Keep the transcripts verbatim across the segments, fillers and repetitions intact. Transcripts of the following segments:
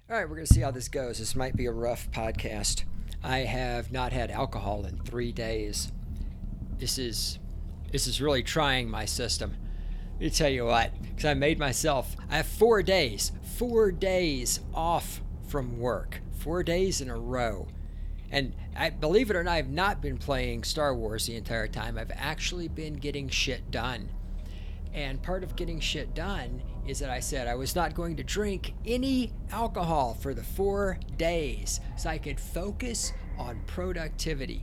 All right, we're going to see how this goes. This might be a rough podcast. I have not had alcohol in three days. This is this is really trying my system. Let me tell you what, because I made myself, I have four days, four days off from work, four days in a row. And I believe it or not, I've not been playing Star Wars the entire time. I've actually been getting shit done. And part of getting shit done is that I said I was not going to drink any alcohol for the four days so I could focus on productivity.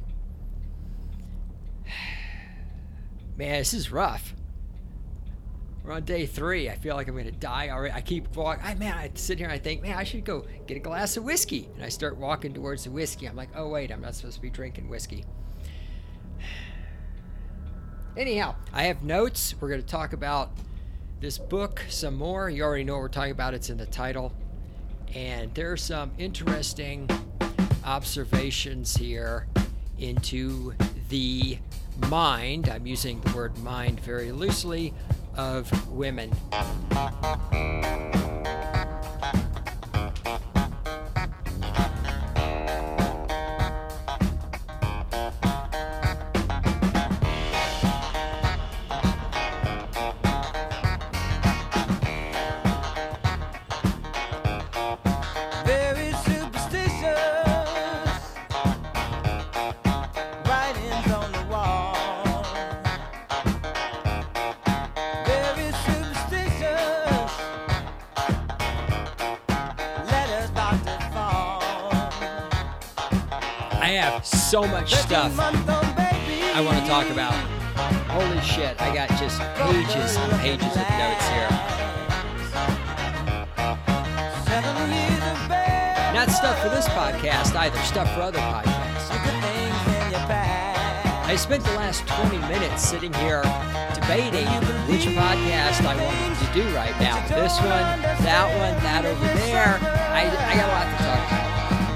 Man, this is rough. We're on day three. I feel like I'm going to die already. I keep walking. I, man, I sit here and I think, man, I should go get a glass of whiskey. And I start walking towards the whiskey. I'm like, oh, wait, I'm not supposed to be drinking whiskey. Anyhow, I have notes. We're going to talk about this book some more. You already know what we're talking about. It's in the title. And there are some interesting observations here into the mind, I'm using the word mind very loosely, of women. So much stuff I want to talk about. Holy shit, I got just pages and pages of notes here. Not stuff for this podcast either, stuff for other podcasts. I spent the last twenty minutes sitting here debating which podcast I wanted to do right now. This one, that one, that over there. I, I got a lot to talk about.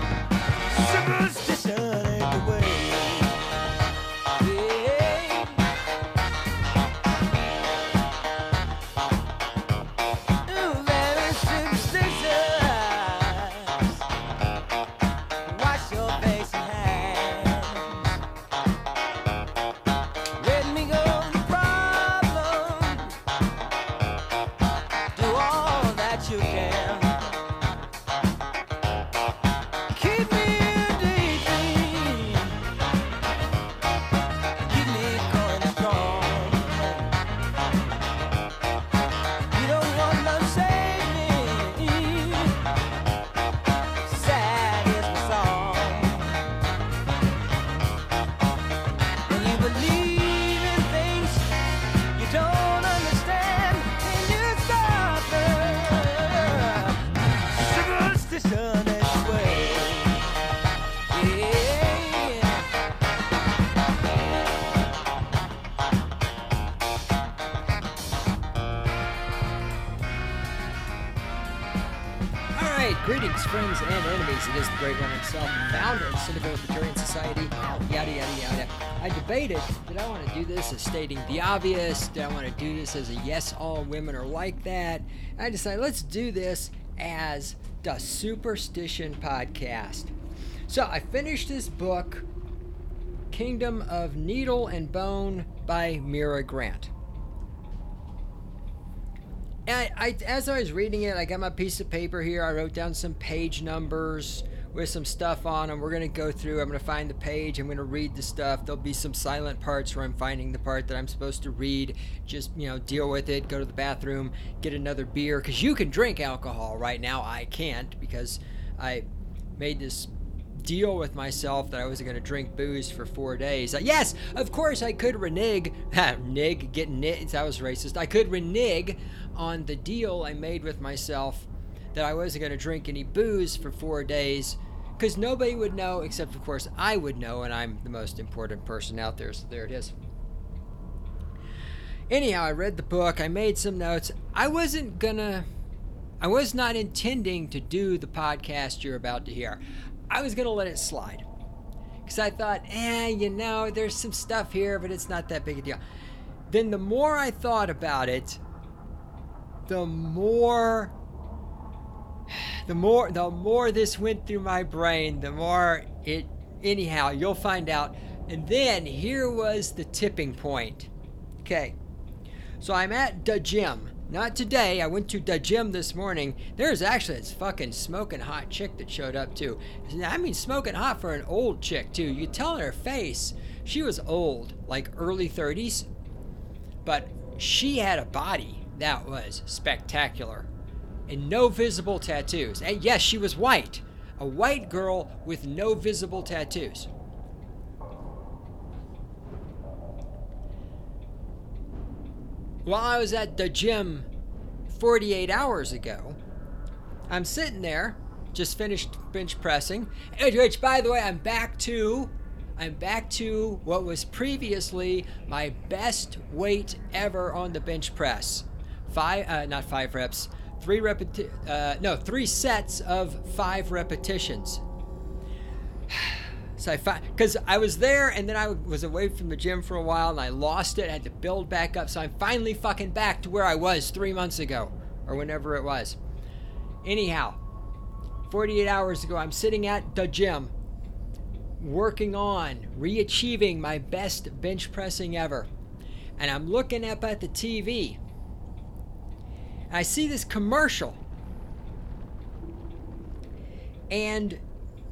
Greetings, friends and enemies. It is the Great One himself, founder of the Syndical Libertarian Society, yada, yada, yada. I debated, did I want to do this as stating the obvious? Did I want to do this as a yes, all women are like that? And I decided, let's do this as the Superstition Podcast. So I finished this book, Kingdom of Needle and Bone by Mira Grant. And I, I, as I was reading it, I got my piece of paper here. I wrote down some page numbers with some stuff on them. We're going to go through. I'm going to find the page. I'm going to read the stuff. There'll be some silent parts where I'm finding the part that I'm supposed to read. Just, you know, deal with it. Go to the bathroom. Get another beer. Because you can drink alcohol right now. I can't because I made this deal with myself that I wasn't going to drink booze for four days. Uh, yes, of course I could renege. Nig, get nit. That was racist. I could renege on the deal I made with myself that I wasn't going to drink any booze for four days because nobody would know except, of course, I would know, and I'm the most important person out there, so there it is. Anyhow, I read the book. I made some notes. I wasn't gonna... I was not intending to do the podcast you're about to hear. I was going to let it slide because I thought, eh, you know, there's some stuff here, but it's not that big a deal. Then the more I thought about it, the more the more the more this went through my brain, the more it anyhow, you'll find out. And then here was the tipping point. Okay. So I'm at the gym. Not today. I went to the gym this morning. There's actually this fucking smoking hot chick that showed up too. I mean, smoking hot for an old chick too. You could tell in her face she was old, like early thirties. But she had a body that was spectacular. And no visible tattoos. And yes, she was white. A white girl with no visible tattoos. While I was at the gym forty-eight hours ago, I'm sitting there, just finished bench pressing, which, by the way, I'm back to, I'm back to what was previously my best weight ever on the bench press. Five, uh, not five reps, three repeti- uh, no, three sets of five repetitions. So I find, because I was there and then I was away from the gym for a while and I lost it. I had to build back up. So I'm finally fucking back to where I was three months ago or whenever it was. Anyhow, forty-eight hours ago, I'm sitting at the gym working on re-achieving my best bench pressing ever. And I'm looking up at the T V. And I see this commercial. And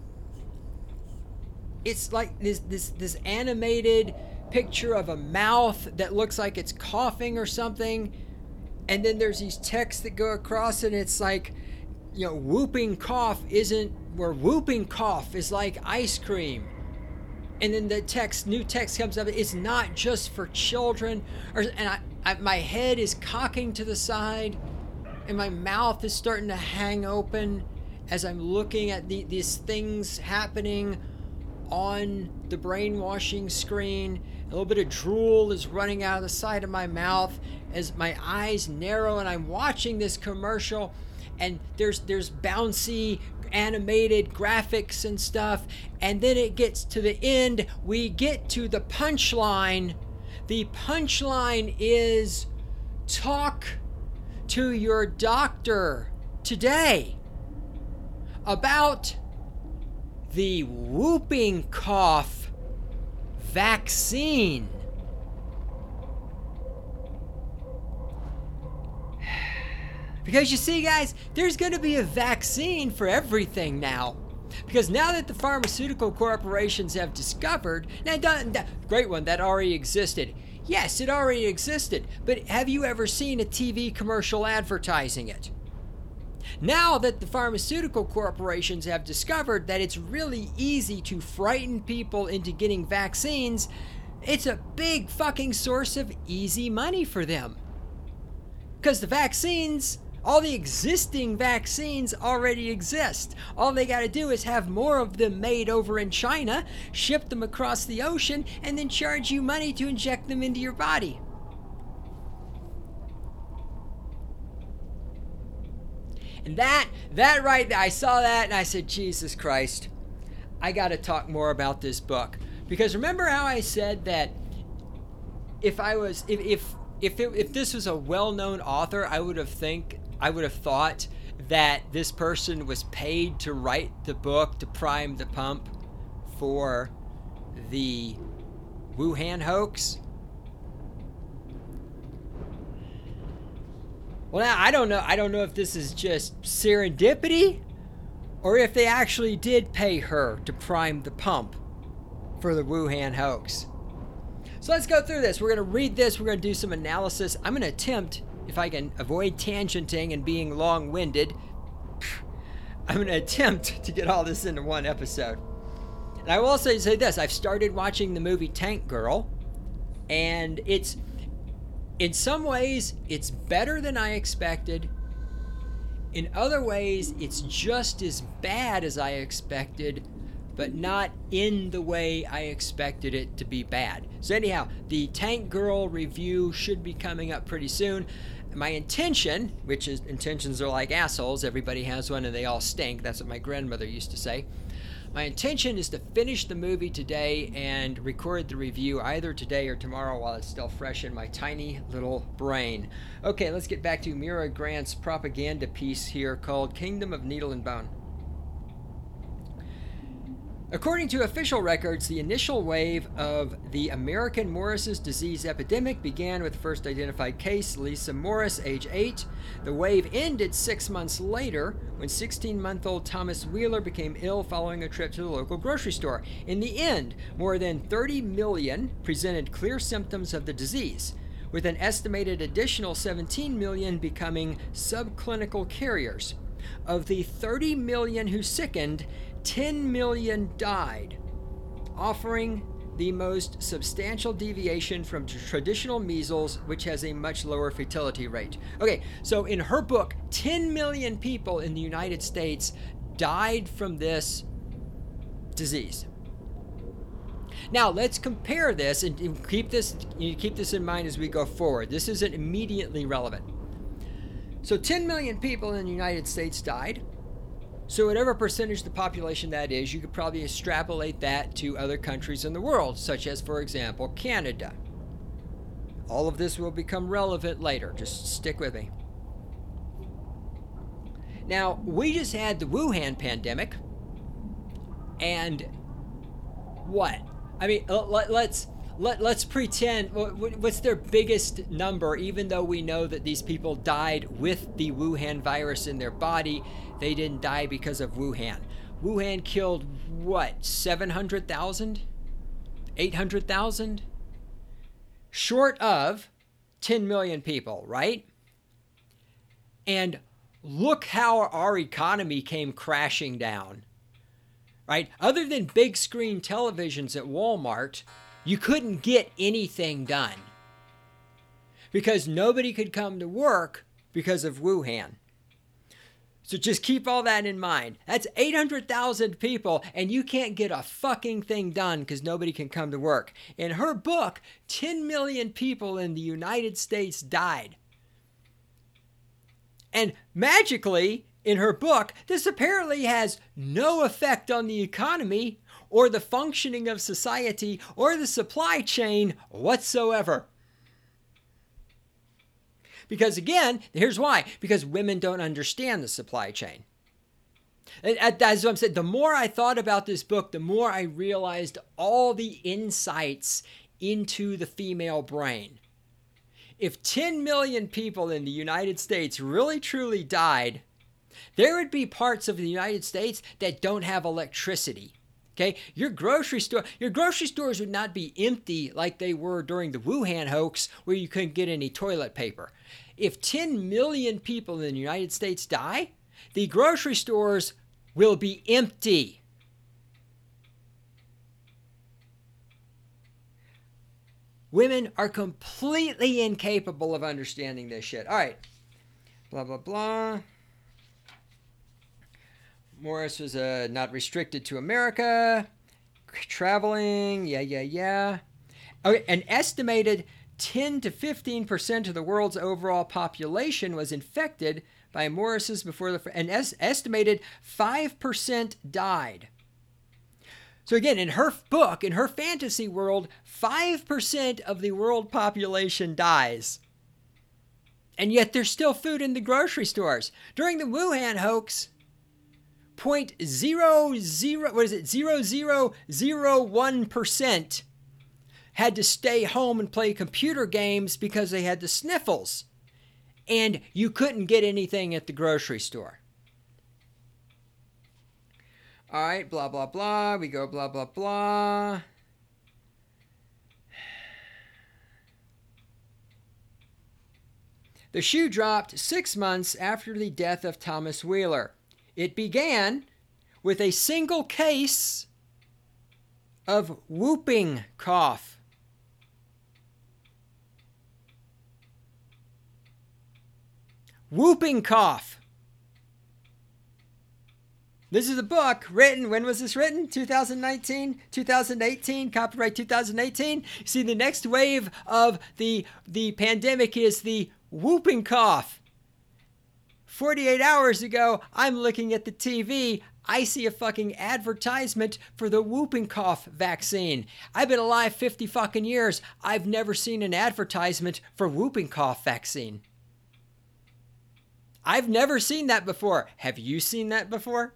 it's like this this this animated picture of a mouth that looks like it's coughing or something, and then there's these texts that go across, and it's like, you know, whooping cough isn't, or whooping cough is like ice cream, and then the text, new text comes up. It's not just for children, or and I, I my head is cocking to the side, and my mouth is starting to hang open as I'm looking at the, these things happening on the brainwashing screen. A little bit of drool is running out of the side of my mouth as my eyes narrow, and I'm watching this commercial, and there's there's bouncy animated graphics and stuff, and then it gets to the end. We get to the punchline. The punchline is, talk to your doctor today about the whooping cough vaccine. Because you see, guys, there's going to be a vaccine for everything now. Because now that the pharmaceutical corporations have discovered, now, great one, that already existed. Yes, it already existed. But have you ever seen a T V commercial advertising it? Now that the pharmaceutical corporations have discovered that it's really easy to frighten people into getting vaccines, it's a big fucking source of easy money for them. Because the vaccines, all the existing vaccines already exist. All they got to do is have more of them made over in China, ship them across the ocean, and then charge you money to inject them into your body. And that, that right there, I saw that and I said, Jesus Christ, I got to talk more about this book. Because remember how I said that if I was, if if if, it, if this was a well-known author, I would have think, I would have thought that this person was paid to write the book to prime the pump for the Wuhan hoax. Well, now, I don't know. I don't know if this is just serendipity or if they actually did pay her to prime the pump for the Wuhan hoax. So let's go through this. We're going to read this. We're going to do some analysis. I'm going to attempt, if I can avoid tangenting and being long-winded, I'm going to attempt to get all this into one episode. And I will also say this. I've started watching the movie Tank Girl, and it's... in some ways, it's better than I expected. In other ways, it's just as bad as I expected, but not in the way I expected it to be bad. So anyhow, the Tank Girl review should be coming up pretty soon. My intention, which is intentions are like assholes, everybody has one and they all stink. That's what my grandmother used to say. My intention is to finish the movie today and record the review either today or tomorrow while it's still fresh in my tiny little brain. Okay, let's get back to Mira Grant's propaganda piece here called Kingdom of Needle and Bone. According to official records, the initial wave of the American Morris's disease epidemic began with the first identified case, Lisa Morris, age eight. The wave ended six months later when sixteen-month-old Thomas Wheeler became ill following a trip to the local grocery store. In the end, more than thirty million presented clear symptoms of the disease, with an estimated additional seventeen million becoming subclinical carriers. Of the thirty million who sickened, ten million died, offering the most substantial deviation from traditional measles, which has a much lower fertility rate. Okay, so in her book, ten million people in the United States died from this disease. Now, let's compare this and keep this, you keep this in mind as we go forward. This isn't immediately relevant. So ten million people in the United States died. So whatever percentage of the population that is, you could probably extrapolate that to other countries in the world, such as, for example, Canada. All of this will become relevant later. Just stick with me. Now, we just had the Wuhan pandemic. And what? I mean, let, let's let, let's pretend, what's their biggest number, even though we know that these people died with the Wuhan virus in their body. They didn't die because of Wuhan. Wuhan killed, what, seven hundred thousand? eight hundred thousand? Short of ten million people, right? And look how our economy came crashing down, right? Other than big screen televisions at Walmart, you couldn't get anything done because nobody could come to work because of Wuhan. So just keep all that in mind. That's eight hundred thousand people, and you can't get a fucking thing done because nobody can come to work. In her book, ten million people in the United States died. And magically, in her book, this apparently has no effect on the economy or the functioning of society or the supply chain whatsoever. Because again, here's why. Because women don't understand the supply chain. And that's what I'm saying. The more I thought about this book, the more I realized all the insights into the female brain. If ten million people in the United States really truly died, there would be parts of the United States that don't have electricity. Okay, your grocery store, your grocery stores would not be empty like they were during the Wuhan hoax where you couldn't get any toilet paper. If ten million people in the United States die, the grocery stores will be empty. Women are completely incapable of understanding this shit. All right, blah, blah, blah. Morris was uh, not restricted to America. Traveling, yeah, yeah, yeah. Okay, an estimated ten to fifteen percent of the world's overall population was infected by Morris's before the... An es- estimated five percent died. So again, in her book, in her fantasy world, five percent of the world population dies. And yet there's still food in the grocery stores. During the Wuhan hoax... Point zero zero, what is it, zero zero zero one percent had to stay home and play computer games because they had the sniffles, and you couldn't get anything at the grocery store. All right, blah blah blah. We go blah blah blah. The shoe dropped six months after the death of Thomas Wheeler. It began with a single case of whooping cough. Whooping cough. This is a book written, when was this written? two thousand nineteen, two thousand eighteen, copyright two thousand eighteen. You see, the next wave of the, the pandemic is the whooping cough. forty-eight hours ago, I'm looking at the T V. I see a fucking advertisement for the whooping cough vaccine. I've been alive fifty fucking years. I've never seen an advertisement for whooping cough vaccine. I've never seen that before. Have you seen that before?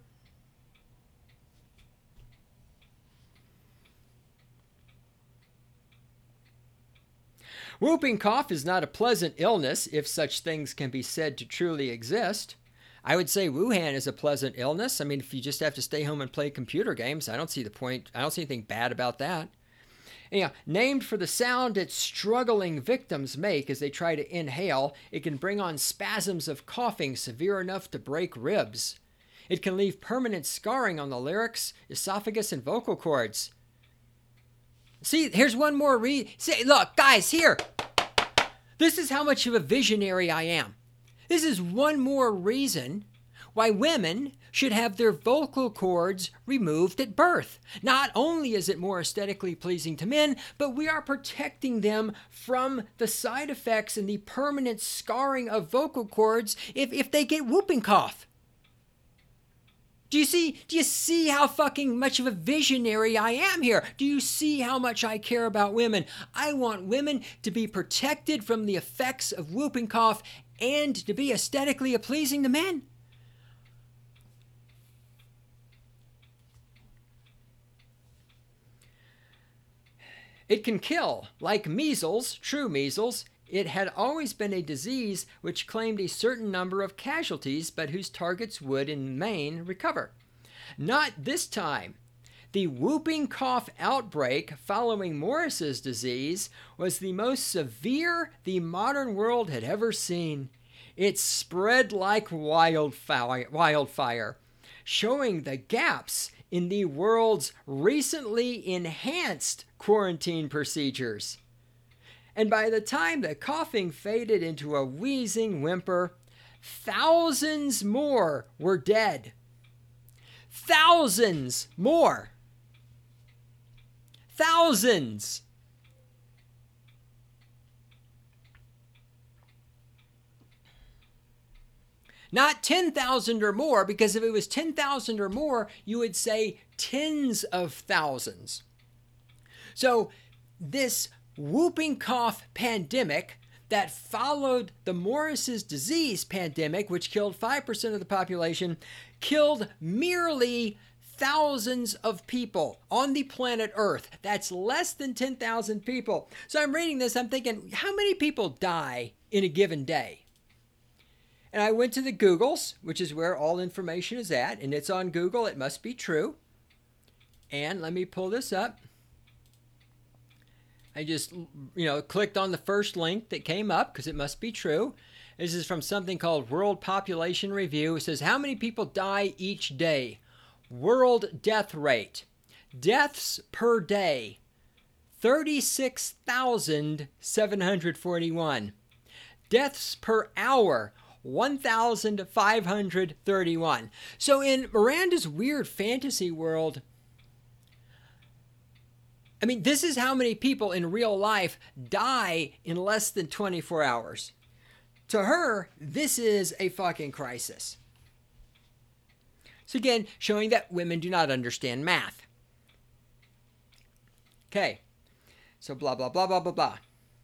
Whooping cough is not a pleasant illness, if such things can be said to truly exist. I would say Wuhan is a pleasant illness. I mean, if you just have to stay home and play computer games, I don't see the point. I don't see anything bad about that. Anyhow, named for the sound its struggling victims make as they try to inhale, it can bring on spasms of coughing severe enough to break ribs. It can leave permanent scarring on the larynx, esophagus, and vocal cords. See, here's one more read. See, look, guys, here. This is how much of a visionary I am. This is one more reason why women should have their vocal cords removed at birth. Not only is it more aesthetically pleasing to men, but we are protecting them from the side effects and the permanent scarring of vocal cords if, if they get whooping cough. Do you see, do you see how fucking much of a visionary I am here? Do you see how much I care about women? I want women to be protected from the effects of whooping cough and to be aesthetically pleasing to men. It can kill, like measles, true measles. It had always been a disease which claimed a certain number of casualties, but whose targets would, in Maine, recover. Not this time. The whooping cough outbreak following Morris's disease was the most severe the modern world had ever seen. It spread like wildfire, wildfire, showing the gaps in the world's recently enhanced quarantine procedures. And by the time the coughing faded into a wheezing whimper, thousands more were dead. Thousands more. Thousands. Not ten thousand or more, because if it was ten thousand or more, you would say tens of thousands. So this whooping cough pandemic that followed the Morris's disease pandemic, which killed five percent of the population, killed merely thousands of people on the planet Earth. That's less than ten thousand people. So I'm reading this, I'm thinking, how many people die in a given day? And I went to the Googles, which is where all information is at, and it's on Google. It must be true. And let me pull this up. I just, you know, clicked on the first link that came up because it must be true. This is from something called World Population Review. It says, how many people die each day? World death rate. Deaths per day, thirty-six thousand seven hundred forty-one. Deaths per hour, one thousand five hundred thirty-one. So in Miranda's weird fantasy world, I mean, this is how many people in real life die in less than twenty-four hours. To her, this is a fucking crisis. So again, showing that women do not understand math. Okay, so blah, blah, blah, blah, blah, blah.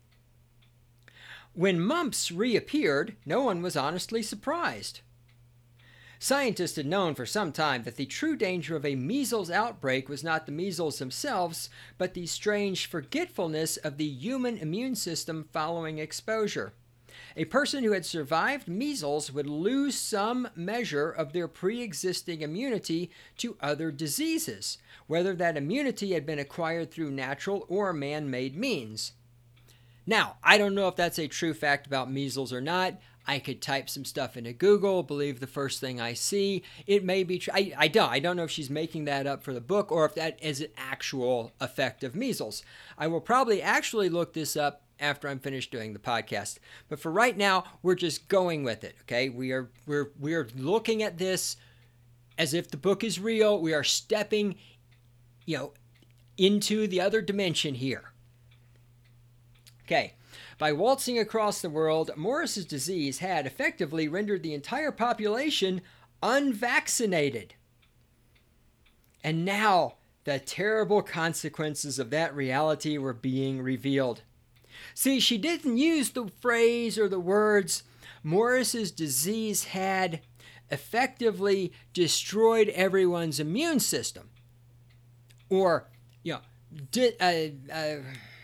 When mumps reappeared, no one was honestly surprised. Scientists had known for some time that the true danger of a measles outbreak was not the measles themselves, but the strange forgetfulness of the human immune system following exposure. A person who had survived measles would lose some measure of their pre-existing immunity to other diseases, whether that immunity had been acquired through natural or man-made means. Now, I don't know if that's a true fact about measles or not. I could type some stuff into Google, believe the first thing I see. It may be true. I, I don't. I don't know if she's making that up for the book or if that is an actual effect of measles. I will probably actually look this up after I'm finished doing the podcast. But for right now, we're just going with it. Okay, we are we're we are looking at this as if the book is real. We are stepping, you know, into the other dimension here. Okay, By waltzing across the world, Morris's disease had effectively rendered the entire population unvaccinated. And now the terrible consequences of that reality were being revealed. See, she didn't use the phrase or the words, Morris's disease had effectively destroyed everyone's immune system. Or, you know, di- uh, uh,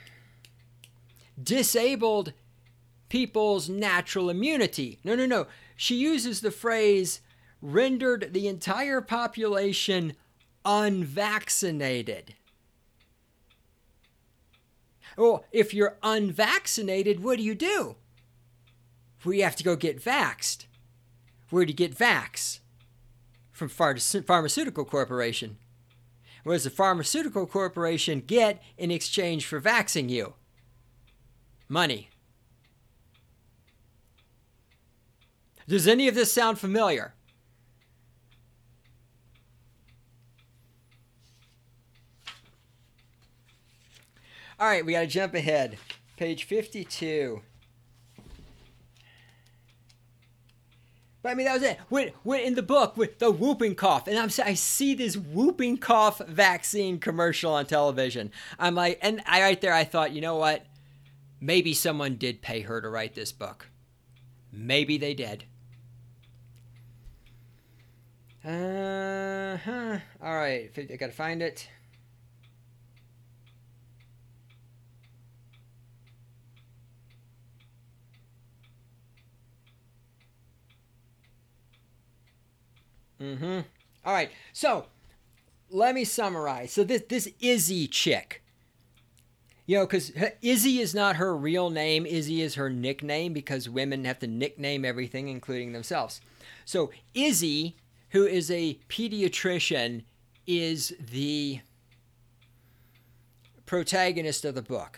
disabled people's natural immunity. No, no, no. She uses the phrase, rendered the entire population unvaccinated. Well, if you're unvaccinated, what do you do? Well, you have to go get vaxxed. Where do you get vax? From Pharmaceutical Corporation. What does the Pharmaceutical Corporation get in exchange for vaxing you? Money. Does any of this sound familiar? All right, we got to jump ahead. Page fifty-two. But I mean, that was it. When, when in the book, with the whooping cough, and I'm I see this whooping cough vaccine commercial on television. I'm like, and I right there, I thought, you know what? Maybe someone did pay her to write this book. Maybe they did. Uh huh. All right, I gotta find it. Mm-hmm. All right. So let me summarize. So this this Izzy chick, you know, because Izzy is not her real name. Izzy is her nickname because women have to nickname everything, including themselves. So Izzy, who is a pediatrician, is the protagonist of the book.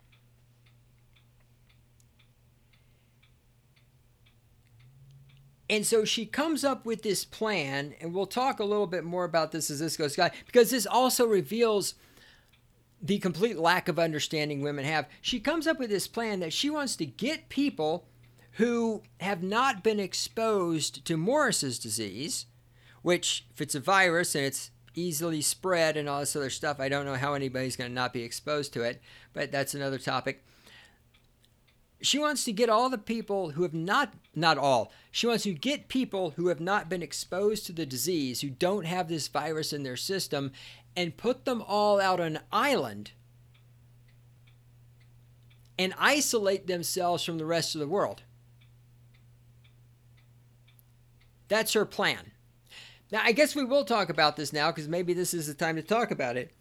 And so she comes up with this plan, and we'll talk a little bit more about this as this goes by, because this also reveals the complete lack of understanding women have. She comes up with this plan that she wants to get people who have not been exposed to Morris's disease, which, if it's a virus and it's easily spread and all this other stuff, I don't know how anybody's going to not be exposed to it, but that's another topic. She wants to get all the people who have not, not all, she wants to get people who have not been exposed to the disease, who don't have this virus in their system, and put them all out on an island and isolate themselves from the rest of the world. That's her plan. Now, I guess we will talk about this now, because maybe this is the time to talk about it.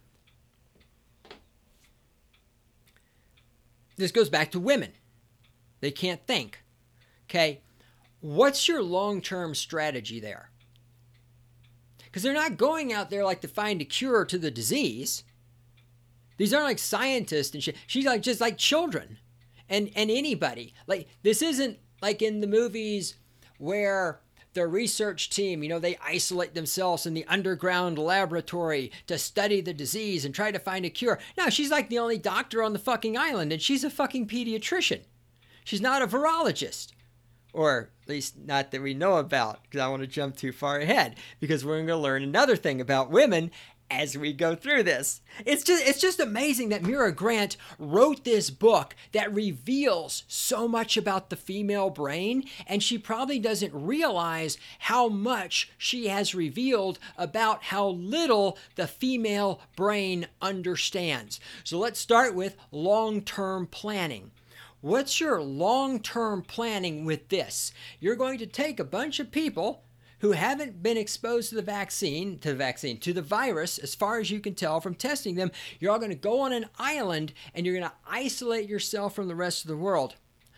This goes back to women. They can't think. Okay, what's your long-term strategy there? Because they're not going out there like to find a cure to the disease. These aren't like scientists and shit. She's like just like children and, and anybody. Like, this isn't like in the movies where the research team, you know, they isolate themselves in the underground laboratory to study the disease and try to find a cure. No, she's like the only doctor on the fucking island, and she's a fucking pediatrician. She's not a virologist, or at least not that we know about, because I want to jump too far ahead, because we're going to learn another thing about women as we go through this. It's just it's just amazing that Mira Grant wrote this book that reveals so much about the female brain, and she probably doesn't realize how much she has revealed about how little the female brain understands. So let's start with long-term planning. What's your long-term planning with this? You're going to take a bunch of people who haven't been exposed to the vaccine, to the vaccine, to the virus, as far as you can tell from testing them. You're all going to go on an island and you're going to isolate yourself from the rest of the world.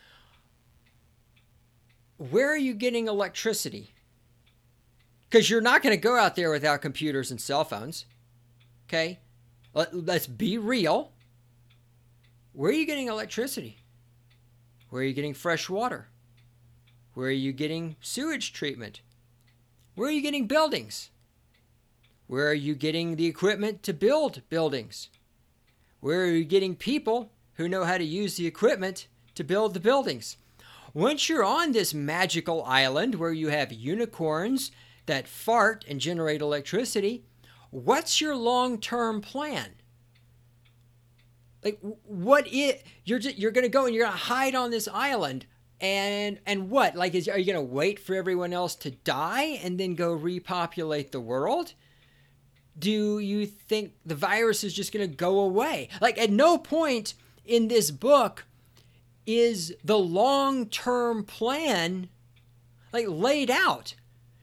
Where are you getting electricity? Because you're not going to go out there without computers and cell phones. Okay? Let, let's be real. Where are you getting electricity? Where are you getting fresh water? Where are you getting sewage treatment? Where are you getting buildings? Where are you getting the equipment to build buildings? Where are you getting people who know how to use the equipment to build the buildings. Once you're on this magical island where you have unicorns that fart and generate electricity, what's your long-term plan? Like, what is, you're just, you're going to go and you're going to hide on this island and, and what? Like, is, are you going to wait for everyone else to die and then go repopulate the world? Do you think the virus is just going to go away? Like, at no point in this book is the long-term plan like laid out.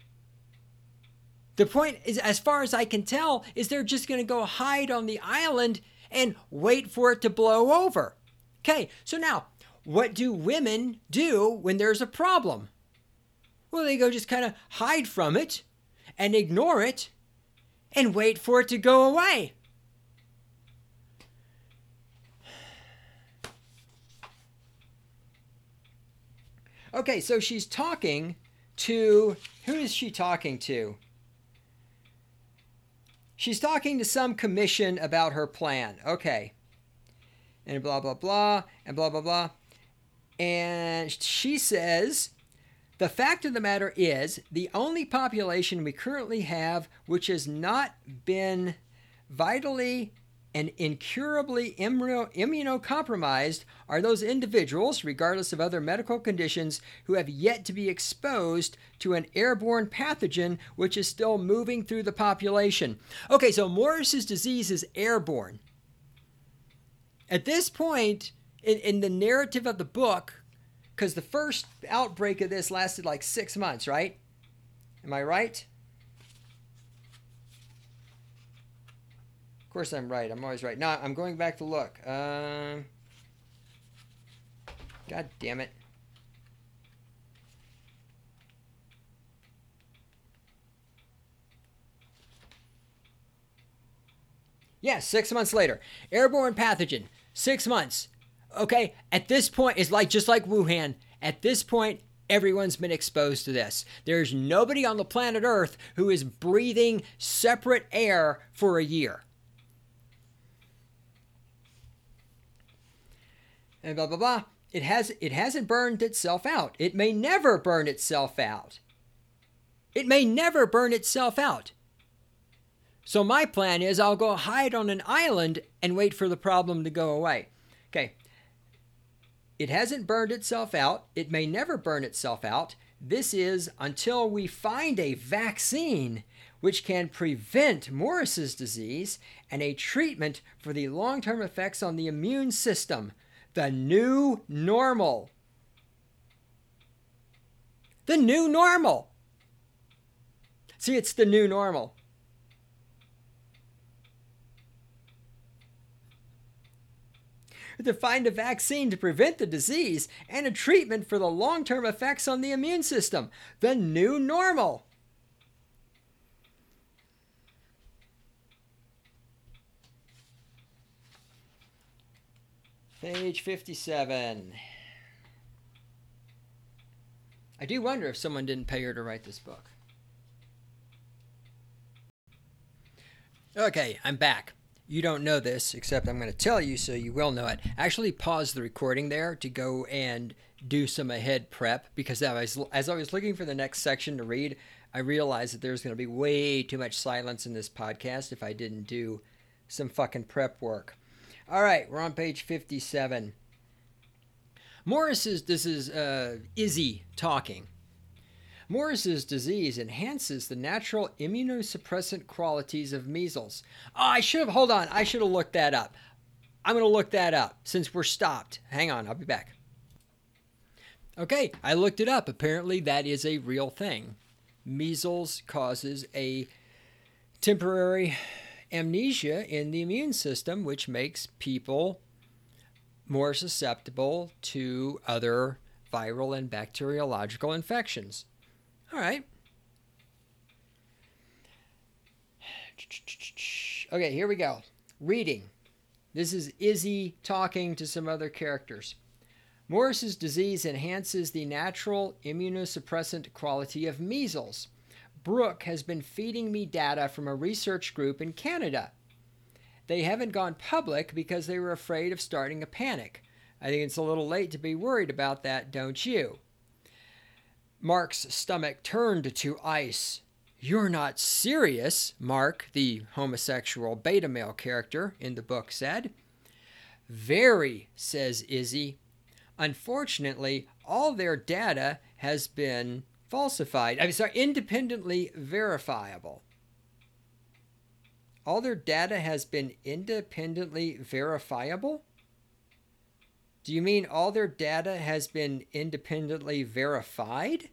The point is, as far as I can tell, is they're just going to go hide on the island and wait for it to blow over. Okay, so now, what do women do when there's a problem? Well, they go just kind of hide from it and ignore it and wait for it to go away. Okay, so she's talking to, who is she talking to? She's talking to some commission about her plan. Okay. And blah, blah, blah, and blah, blah, blah. And she says, the fact of the matter is, the only population we currently have which has not been vitally and incurably immuno- immunocompromised are those individuals, regardless of other medical conditions, who have yet to be exposed to an airborne pathogen which is still moving through the population. Okay, so Morris's disease is airborne. At this point in, in the narrative of the book, because the first outbreak of this lasted like six months, right? Am I right? Of course I'm right. I'm always right. No, I'm going back to look. Um, God damn it. Yeah, six months later. Airborne pathogen. Six months. Okay, at this point, it's like just like Wuhan. At this point, everyone's been exposed to this. There's nobody on the planet Earth who is breathing separate air for a year. And blah, blah, blah. It, has, it hasn't burned itself out. It may never burn itself out. It may never burn itself out. So my plan is I'll go hide on an island and wait for the problem to go away. Okay. It hasn't burned itself out. It may never burn itself out. This is until we find a vaccine which can prevent Morris's disease and a treatment for the long-term effects on the immune system. The new normal. The new normal. See, it's the new normal. To find a vaccine to prevent the disease and a treatment for the long-term effects on the immune system. The new normal. Page fifty-seven. I do wonder if someone didn't pay her to write this book. Okay, I'm back. You don't know this, except I'm going to tell you so you will know it. Actually pause the recording there to go and do some ahead prep, because as I was, as I was looking for the next section to read, I realized that there's going to be way too much silence in this podcast if I didn't do some fucking prep work. All right, we're on page fifty-seven. Morris's, this is uh, Izzy talking. Morris's disease enhances the natural immunosuppressant qualities of measles. Oh, I should have, hold on, I should have looked that up. I'm going to look that up since we're stopped. Hang on, I'll be back. Okay, I looked it up. Apparently that is a real thing. Measles causes a temporary amnesia in the immune system, which makes people more susceptible to other viral and bacteriological infections. All right. Okay, here we go. Reading. This is Izzy talking to some other characters. Morris's disease enhances the natural immunosuppressant quality of measles. Brooke has been feeding me data from a research group in Canada. They haven't gone public because they were afraid of starting a panic. I think it's a little late to be worried about that, don't you? Mark's stomach turned to ice. You're not serious, Mark, the homosexual beta male character in the book, said. Very, says Izzy. Unfortunately, all their data has been falsified. I mean, sorry, independently verifiable. All their data has been independently verifiable? Do you mean all their data has been independently verified?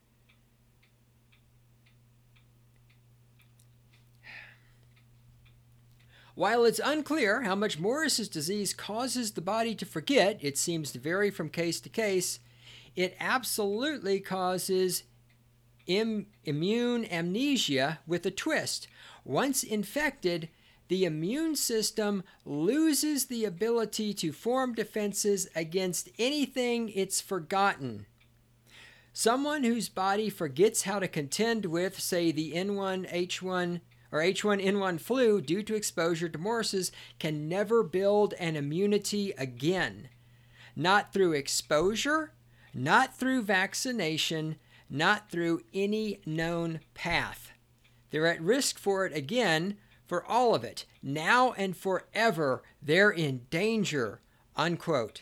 While it's unclear how much Morris's disease causes the body to forget, it seems to vary from case to case, it absolutely causes im- immune amnesia with a twist. Once infected, the immune system loses the ability to form defenses against anything it's forgotten. Someone whose body forgets how to contend with, say, the N one H one or H one N one flu due to exposure to Morris's can never build an immunity again. Not through exposure, not through vaccination, not through any known path. They're at risk for it again, for all of it. Now and forever, they're in danger, unquote.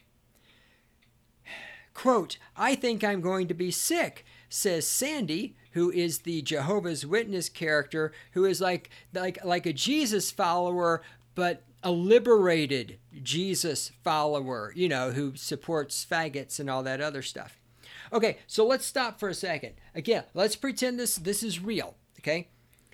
Quote, I think I'm going to be sick, says Sandy, who is the Jehovah's Witness character, who is like, like, like a Jesus follower, but a liberated Jesus follower, you know, who supports faggots and all that other stuff. Okay, so let's stop for a second. Again, let's pretend this, this is real, okay?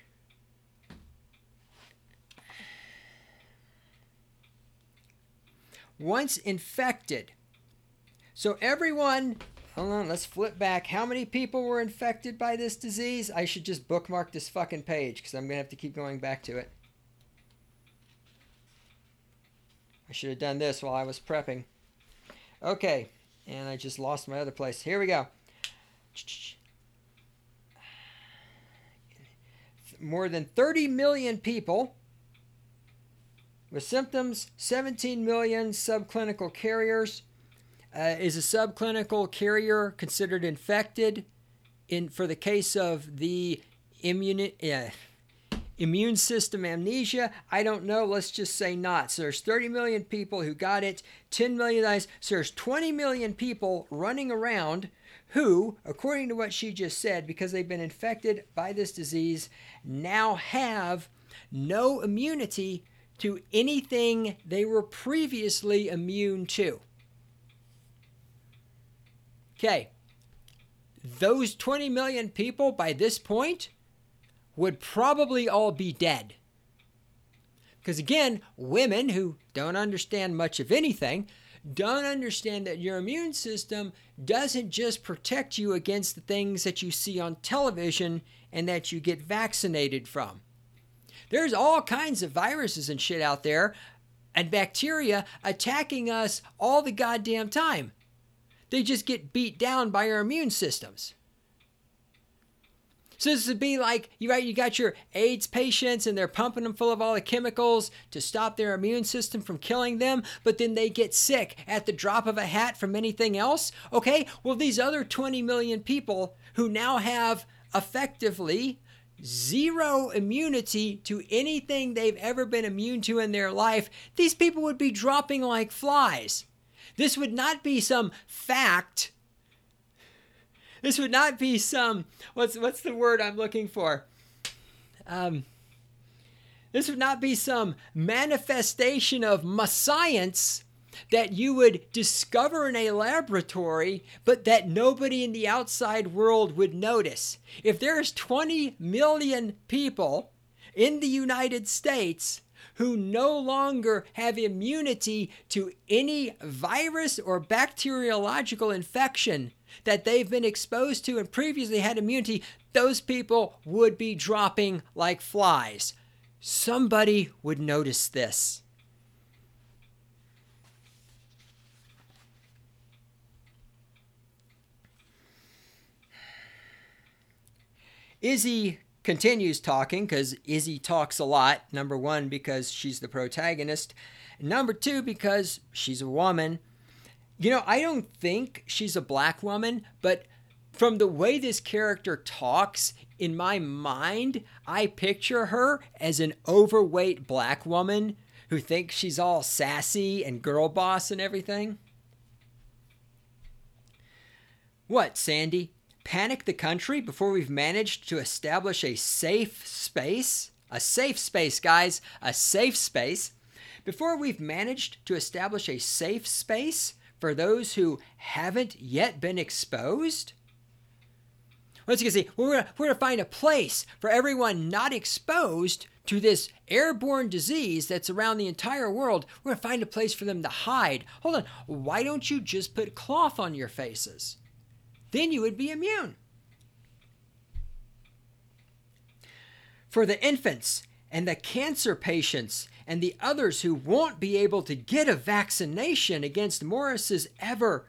Once infected, so everyone, hold on, let's flip back. How many people were infected by this disease? I should just bookmark this fucking page because I'm going to have to keep going back to it. I should have done this while I was prepping. Okay, and I just lost my other place. Here we go. More than thirty million people with symptoms, seventeen million subclinical carriers. Uh, is a subclinical carrier considered infected in for the case of the immune, uh, immune system amnesia? I don't know. Let's just say not. So there's thirty million people who got it, ten million dies. So there's twenty million people running around who, according to what she just said, because they've been infected by this disease, now have no immunity to anything they were previously immune to. Okay, those twenty million people by this point would probably all be dead. Because again, women who don't understand much of anything don't understand that your immune system doesn't just protect you against the things that you see on television and that you get vaccinated from. There's all kinds of viruses and shit out there and bacteria attacking us all the goddamn time. They just get beat down by our immune systems. So this would be like, you right, you got your AIDS patients and they're pumping them full of all the chemicals to stop their immune system from killing them, but then they get sick at the drop of a hat from anything else. Okay, well, these other twenty million people who now have effectively zero immunity to anything they've ever been immune to in their life, these people would be dropping like flies. This would not be some fact. This would not be some, what's what's the word I'm looking for? Um, this would not be some manifestation of science that you would discover in a laboratory, but that nobody in the outside world would notice. If there's twenty million people in the United States who no longer have immunity to any virus or bacteriological infection that they've been exposed to and previously had immunity, those people would be dropping like flies. Somebody would notice this. Izzy continues talking because Izzy talks a lot. Number one, because she's the protagonist. Number two, because she's a woman. You know, I don't think she's a black woman, but from the way this character talks, in my mind, I picture her as an overweight black woman who thinks she's all sassy and girl boss and everything. What, Sandy? Panic the country before we've managed to establish a safe space? A safe space, guys. A safe space. Before we've managed to establish a safe space for those who haven't yet been exposed? Well, as you can see, we're going we're to find a place for everyone not exposed to this airborne disease that's around the entire world. We're going to find a place for them to hide. Hold on. Why don't you just put cloth on your faces? Then you would be immune. For the infants and the cancer patients and the others who won't be able to get a vaccination against Morris's ever,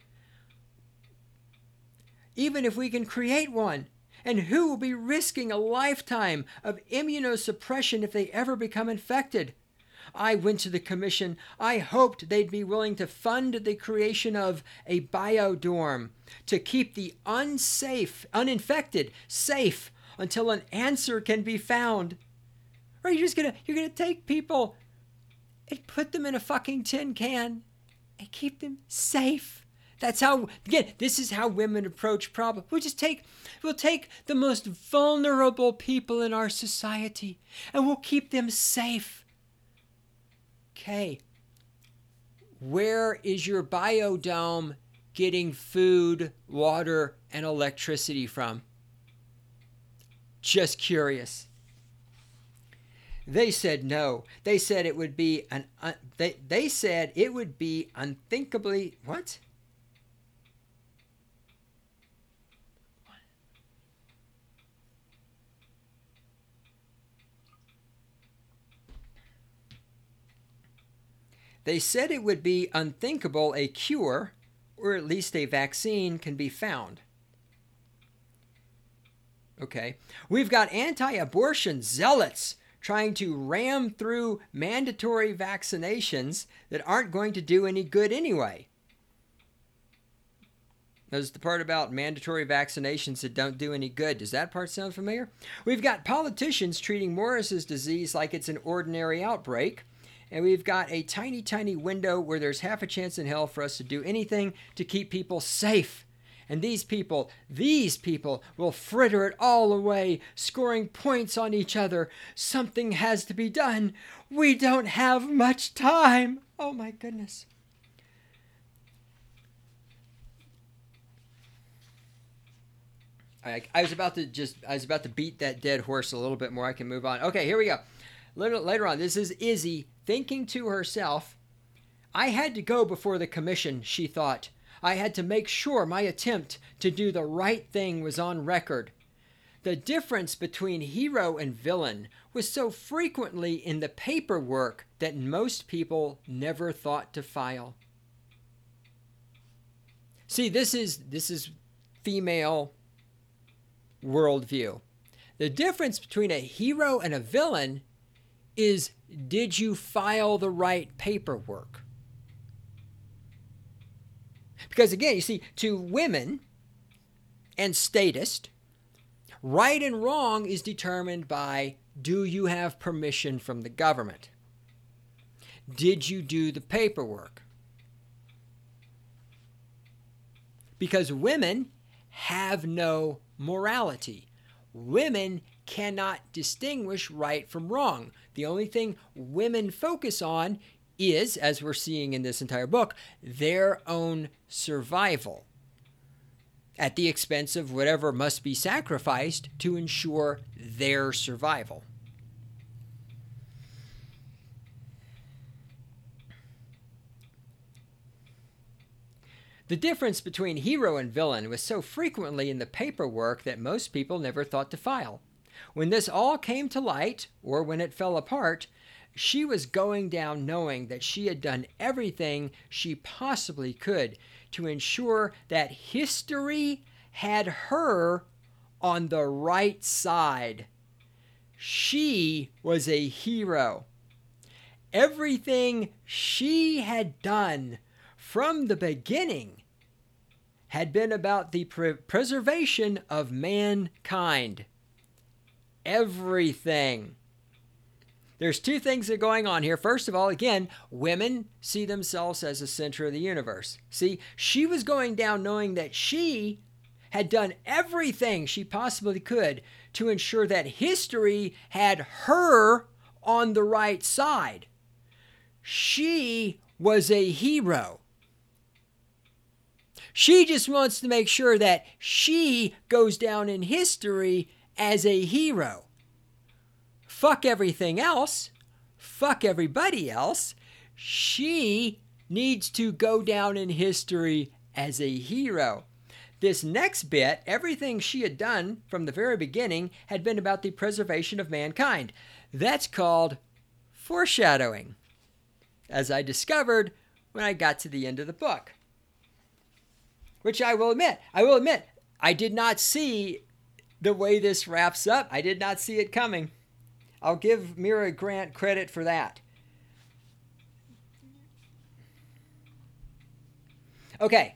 even if we can create one, and who will be risking a lifetime of immunosuppression if they ever become infected. I went to the commission. I hoped they'd be willing to fund the creation of a biodorm to keep the unsafe, uninfected safe until an answer can be found. Or you're just gonna you're gonna take people and put them in a fucking tin can and keep them safe. That's how, again, this is how women approach problems. We'll just take, we'll take the most vulnerable people in our society and we'll keep them safe. Okay. Where is your biodome getting food, water, and electricity from? Just curious. They said no. They said it would be an, uh, they, they said it would be unthinkably, what? They said it would be unthinkable a cure, or at least a vaccine, can be found. Okay. We've got anti-abortion zealots trying to ram through mandatory vaccinations that aren't going to do any good anyway. There's the part about mandatory vaccinations that don't do any good. Does that part sound familiar? We've got politicians treating Morris's disease like it's an ordinary outbreak. And we've got a tiny, tiny window where there's half a chance in hell for us to do anything to keep people safe. And these people, these people will fritter it all away, scoring points on each other. Something has to be done. We don't have much time. Oh my goodness. I, I was about to just, I was about to beat that dead horse a little bit more. I can move on. Okay, here we go. Later, later on, this is Izzy thinking to herself, I had to go before the commission, she thought. I had to make sure my attempt to do the right thing was on record. The difference between hero and villain was so frequently in the paperwork that most people never thought to file. See, this is this is female worldview. The difference between a hero and a villain is, did you file the right paperwork? Because again, you see, to women and statists, right and wrong is determined by, do you have permission from the government? Did you do the paperwork? Because women have no morality. Women cannot distinguish right from wrong. The only thing women focus on is, as we're seeing in this entire book, their own survival at the expense of whatever must be sacrificed to ensure their survival. The difference between hero and villain was so frequently in the paperwork that most people never thought to file. When this all came to light, or when it fell apart, she was going down knowing that she had done everything she possibly could to ensure that history had her on the right side. She was a hero. Everything she had done from the beginning had been about the pre- preservation of mankind. Everything. There's two things that are going on here. First of all, again, women see themselves as the center of the universe. See, she was going down knowing that she had done everything she possibly could to ensure that history had her on the right side. She was a hero. She just wants to make sure that she goes down in history as a hero. Fuck everything else. Fuck everybody else. She needs to go down in history as a hero. This next bit, everything she had done from the very beginning had been about the preservation of mankind. That's called foreshadowing, as I discovered when I got to the end of the book. Which I will admit, I will admit, I did not see the way this wraps up. I did not see it coming. I'll give Mira Grant credit for that. Okay.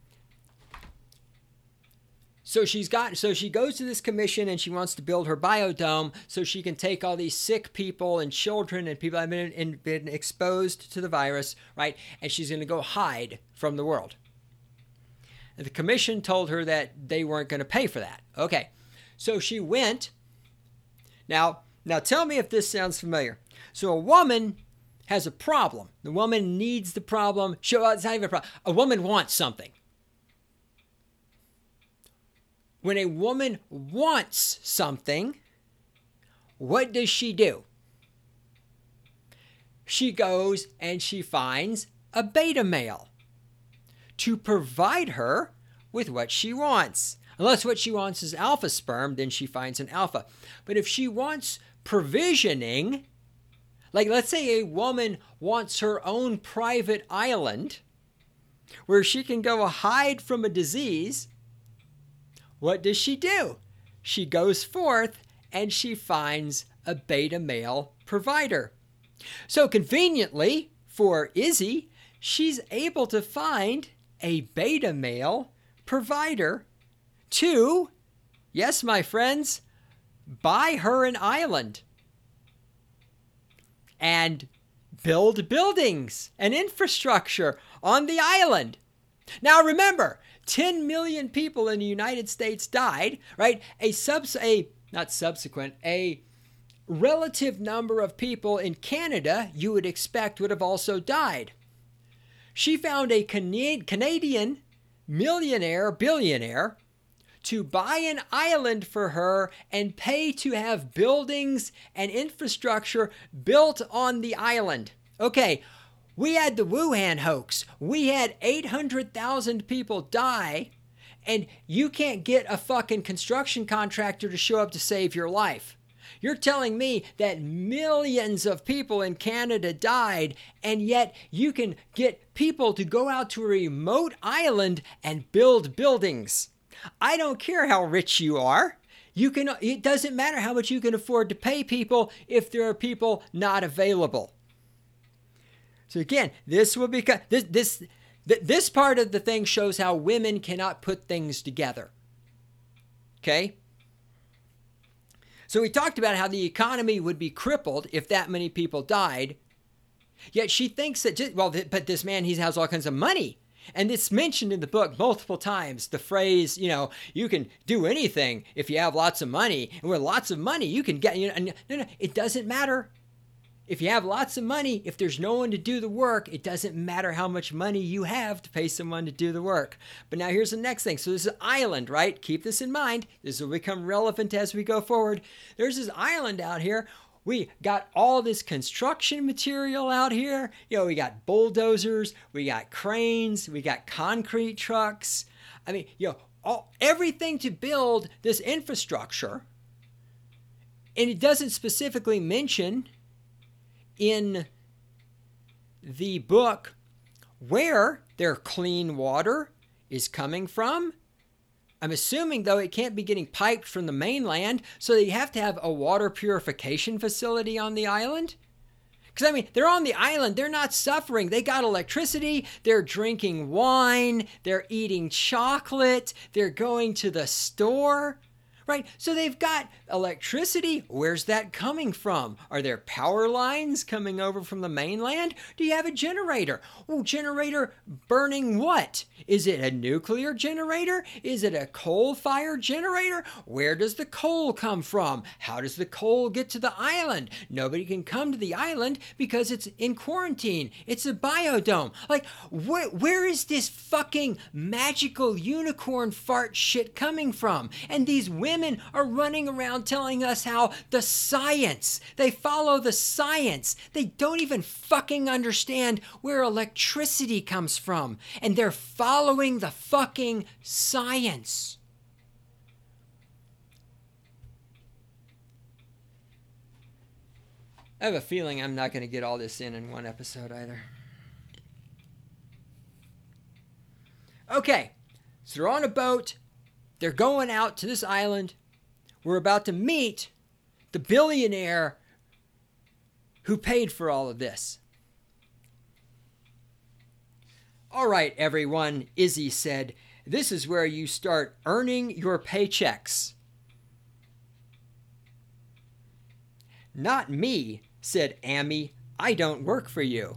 So she's got so she goes to this commission and she wants to build her biodome so she can take all these sick people and children and people that have been, in, been exposed to the virus, right? And she's going to go hide from the world. And the commission told her that they weren't going to pay for that. Okay. So she went. Now, Now tell me if this sounds familiar. So a woman has a problem. The woman needs the problem. Show it's not even a problem. A woman wants something. When a woman wants something, what does she do? She goes and she finds a beta male to provide her with what she wants. Unless what she wants is alpha sperm, then she finds an alpha. But if she wants provisioning, like let's say a woman wants her own private island where she can go hide from a disease, what does she do? She goes forth and she finds a beta male provider. So conveniently for Izzy, she's able to find a beta male provider to, yes, my friends, buy her an island and build buildings and infrastructure on the island. Now remember, ten million people in the United States died, right? A subs a not subsequent, a relative number of people in Canada you would expect would have also died. She found a Cana- Canadian millionaire, billionaire, to buy an island for her and pay to have buildings and infrastructure built on the island. Okay, we had the Wuhan hoax. We had eight hundred thousand people die, and you can't get a fucking construction contractor to show up to save your life. You're telling me that millions of people in Canada died, and yet you can get people to go out to a remote island and build buildings. I don't care how rich you are. You can. It doesn't matter how much you can afford to pay people if there are people not available. So again, this will become this this this part of the thing shows how women cannot put things together. Okay? So we talked about how the economy would be crippled if that many people died. Yet she thinks that just, well, but this man, he has all kinds of money. And it's mentioned in the book multiple times, the phrase, you know, you can do anything if you have lots of money. And with lots of money, you can get, you know, no, no, it doesn't matter. If you have lots of money, if there's no one to do the work, it doesn't matter how much money you have to pay someone to do the work. But now here's the next thing. So this is an island, right? Keep this in mind. This will become relevant as we go forward. There's this island out here. We got all this construction material out here. You know, we got bulldozers, we got cranes, we got concrete trucks. I mean, you know, all, everything to build this infrastructure. And it doesn't specifically mention in the book where their clean water is coming from. I'm assuming, though, it can't be getting piped from the mainland, so you have to have a water purification facility on the island. Because, I mean, they're on the island. They're not suffering. They got electricity. They're drinking wine. They're eating chocolate. They're going to the store. Right? So they've got electricity. Where's that coming from? Are there power lines coming over from the mainland? Do you have a generator? Oh, generator burning what? Is it a nuclear generator? Is it a coal-fired generator? Where does the coal come from? How does the coal get to the island? Nobody can come to the island because it's in quarantine. It's a biodome. Like, wh- where is this fucking magical unicorn fart shit coming from? And these women Women are running around telling us how the science, they follow the science. They don't even fucking understand where electricity comes from. And they're following the fucking science. I have a feeling I'm not going to get all this in in one episode either. Okay, so they're on a boat. They're going out to this island. We're about to meet the billionaire who paid for all of this. All right, everyone, Izzy said, this is where you start earning your paychecks. Not me, said Amy. I don't work for you.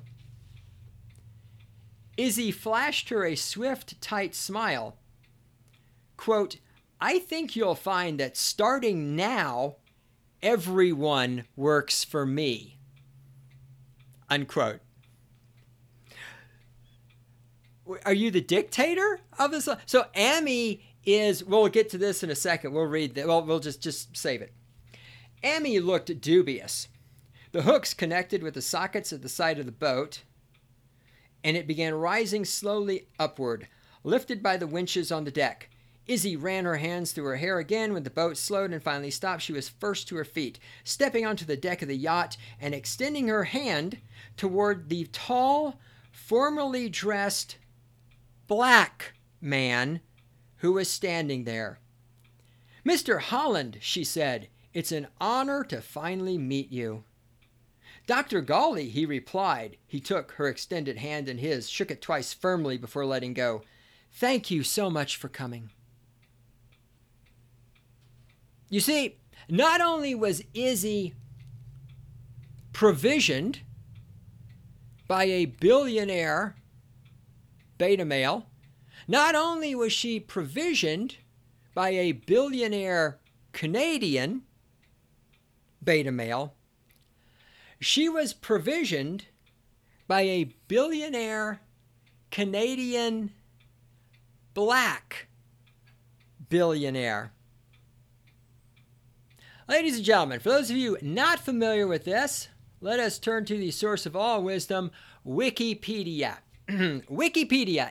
Izzy flashed her a swift, tight smile. Quote, I think you'll find that starting now, everyone works for me. Unquote. Are you the dictator of this? So Amy is, we'll get to this in a second. We'll read that. Well, we'll just, just save it. Amy looked dubious. The hooks connected with the sockets at the side of the boat, and it began rising slowly upward, lifted by the winches on the deck. Izzy ran her hands through her hair again. When the boat slowed and finally stopped, she was first to her feet, stepping onto the deck of the yacht and extending her hand toward the tall, formally dressed black man who was standing there. Mister Holland, she said, it's an honor to finally meet you. Doctor Gawley, he replied. He took her extended hand in his, shook it twice firmly before letting go. Thank you so much for coming. You see, not only was Izzy provisioned by a billionaire beta male, not only was she provisioned by a billionaire Canadian beta male, she was provisioned by a billionaire Canadian black billionaire. Ladies and gentlemen, for those of you not familiar with this, let us turn to the source of all wisdom, Wikipedia. Wikipedia.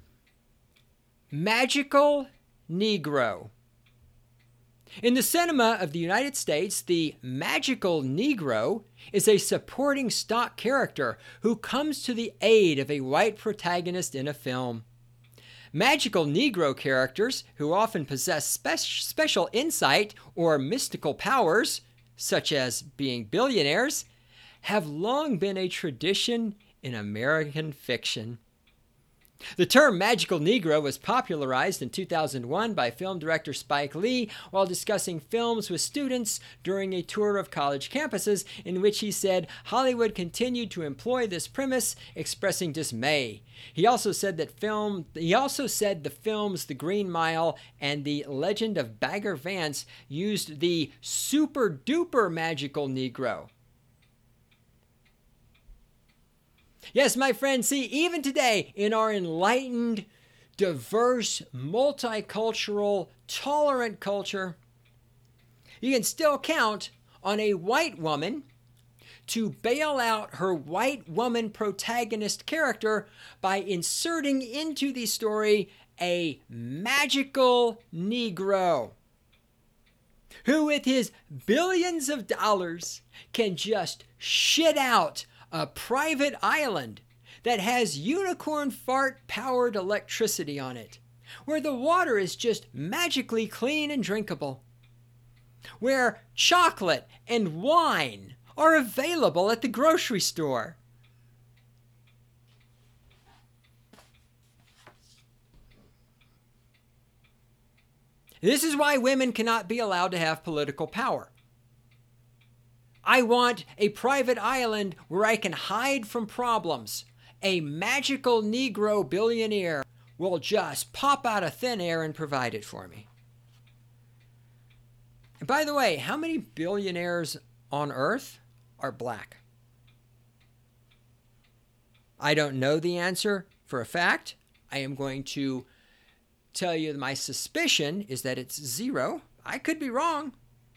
Magical Negro. In the cinema of the United States, the magical Negro is a supporting stock character who comes to the aid of a white protagonist in a film. Magical Negro characters, who often possess spe- special insight or mystical powers, such as being billionaires, have long been a tradition in American fiction. The term magical Negro was popularized in two thousand one by film director Spike Lee while discussing films with students during a tour of college campuses, in which he said Hollywood continued to employ this premise, expressing dismay. He also said that film he also said the films The Green Mile and The Legend of Bagger Vance used the super duper magical Negro. Yes, my friends, see, even today, in our enlightened, diverse, multicultural, tolerant culture, you can still count on a white woman to bail out her white woman protagonist character by inserting into the story a magical Negro who, with his billions of dollars, can just shit out a private island that has unicorn fart-powered electricity on it, where the water is just magically clean and drinkable, where chocolate and wine are available at the grocery store. This is why women cannot be allowed to have political power. I want a private island where I can hide from problems. A magical Negro billionaire will just pop out of thin air and provide it for me. And by the way, how many billionaires on Earth are black? I don't know the answer for a fact. I am going to tell you my suspicion is that it's zero. I could be wrong.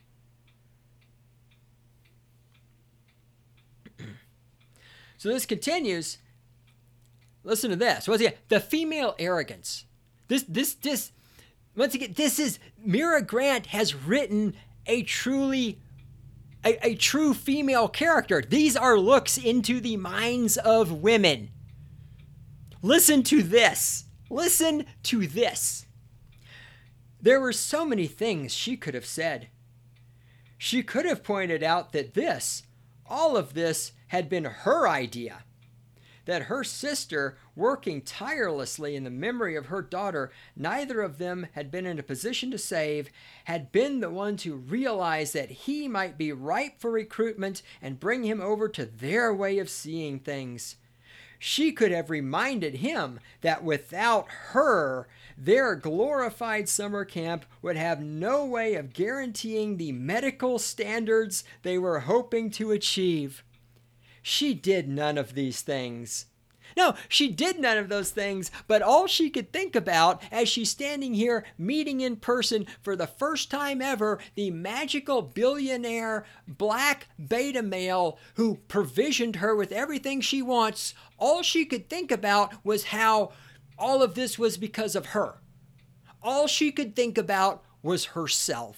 So this continues. Listen to this. Once again, the female arrogance. This, this, this, once again, this is, Mira Grant has written a truly, a, a true female character. These are looks into the minds of women. Listen to this. Listen to this. There were so many things she could have said. She could have pointed out that this, all of this, had been her idea. That her sister, working tirelessly in the memory of her daughter, neither of them had been in a position to save, had been the one to realize that he might be ripe for recruitment and bring him over to their way of seeing things. She could have reminded him that without her, their glorified summer camp would have no way of guaranteeing the medical standards they were hoping to achieve. She did none of these things. No, she did none of those things, but all she could think about as she's standing here meeting in person for the first time ever the magical billionaire black beta male who provisioned her with everything she wants, all she could think about was how all of this was because of her. All she could think about was herself.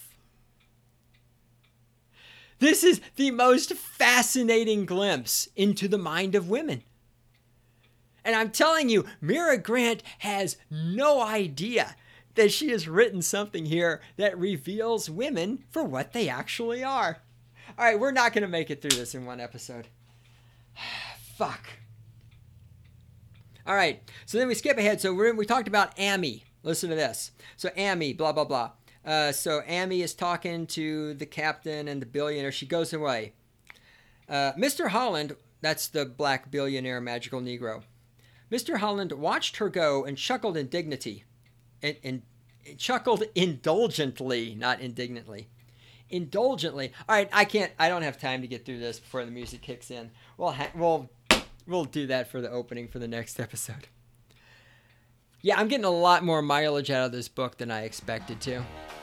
This is the most fascinating glimpse into the mind of women. And I'm telling you, Mira Grant has no idea that she has written something here that reveals women for what they actually are. All right, we're not going to make it through this in one episode. Fuck. All right, so then we skip ahead. So we're, we talked about Amy. Listen to this. So Amy, blah, blah, blah. Uh, so Amy is talking to the captain and the billionaire. She goes away. Uh, Mister Holland, that's the black billionaire magical Negro. Mister Holland watched her go and chuckled indignity. And, and, and chuckled indulgently, not indignantly. Indulgently. All right, I can't, I don't have time to get through this before the music kicks in. We'll, ha- we'll, we'll do that for the opening for the next episode. Yeah, I'm getting a lot more mileage out of this book than I expected to.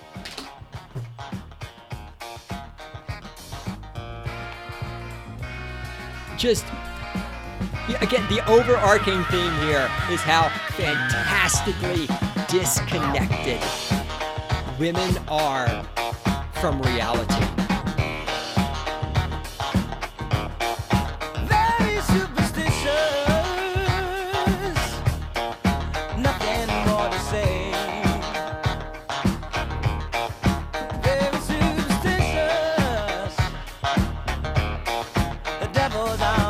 Just, again, the overarching theme here is how fantastically disconnected women are from reality. Very superstitious, nothing more to say. Very superstitious, the devil's out.